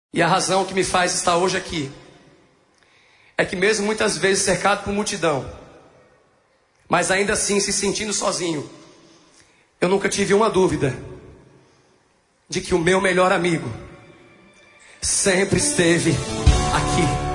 E a razão que me faz estar hoje aqui é que mesmo muitas vezes cercado por multidão, mas ainda assim se sentindo sozinho, eu nunca tive uma dúvida de que o meu melhor amigo sempre esteve aqui.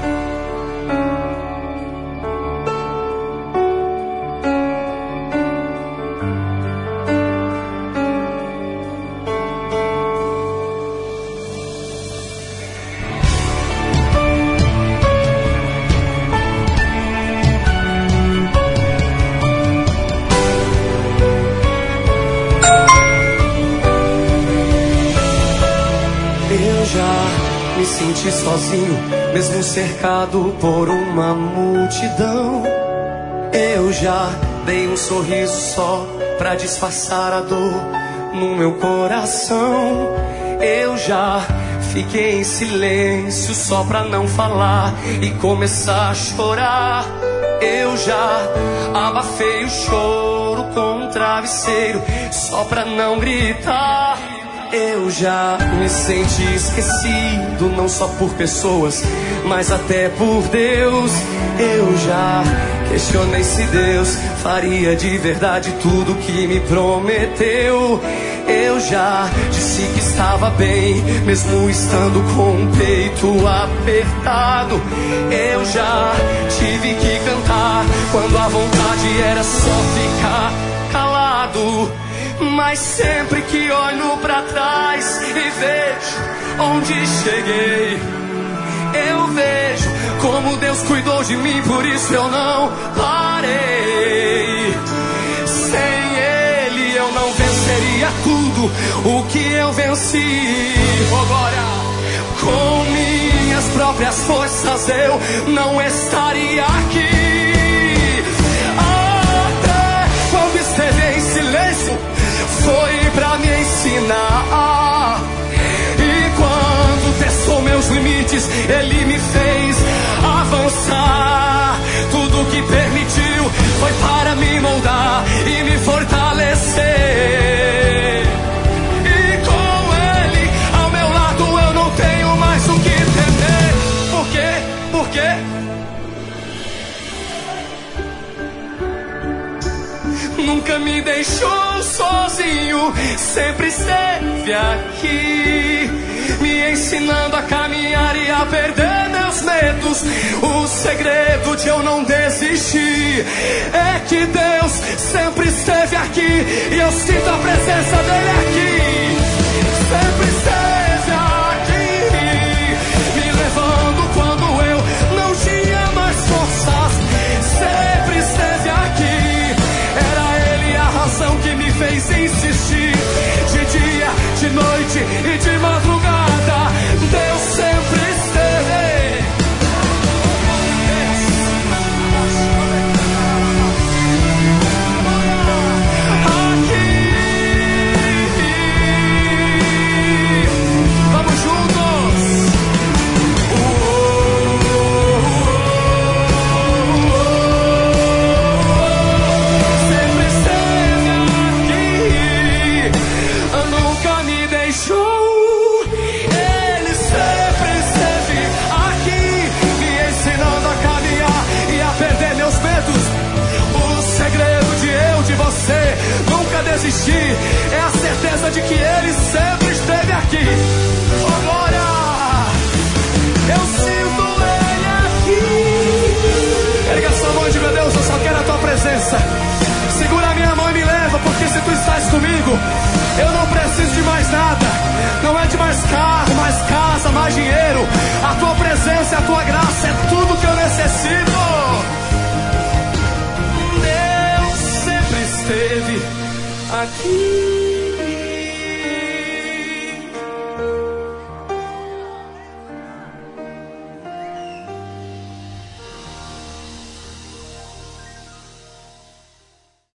Me senti sozinho, mesmo cercado por uma multidão. Eu já dei um sorriso só pra disfarçar a dor no meu coração. Eu já fiquei em silêncio só pra não falar e começar a chorar. Eu já abafei o choro com um travesseiro só pra não gritar. Eu já me senti esquecido, não só por pessoas, mas até por Deus. Eu já questionei se Deus faria de verdade tudo que me prometeu. Eu já disse que estava bem, mesmo estando com o peito apertado. Eu já tive que cantar quando a vontade era só ficar calado. Mas sempre que olho pra trás e vejo onde cheguei, eu vejo como Deus cuidou de mim, por isso eu não parei. Sem Ele eu não venceria tudo o que eu venci. Oh, glória! Com minhas próprias forças eu não estaria aqui. Até quando esteve em silêncio foi pra me ensinar. E quando testou meus limites, Ele me fez avançar. Tudo que permitiu foi para me moldar e me fortalecer. E com Ele ao meu lado eu não tenho mais o que temer. Por quê? Por quê? Nunca me deixou sozinho, sempre esteve aqui, me ensinando a caminhar e a perder meus medos. O segredo de eu não desistir é que Deus sempre esteve aqui, e eu sinto a presença dele aqui. Sempre esteve aqui, me levando quando eu não tinha mais forças. Sempre esteve aqui, que me fez insistir. De dia, de noite e de madrugada, Deus sempre esteve aqui. Vamos juntos. Nunca desistir é a certeza de que Ele sempre esteve aqui. Oh, glória! Eu sinto Ele aqui. Erga sua mão e diga: Deus, eu só quero a Tua presença. Segura a minha mão e me leva, porque se Tu estás comigo, eu não preciso de mais nada. Não é de mais carro, mais casa, mais dinheiro. A Tua presença e a Tua graça é tudo que eu necessito. Esteve aqui.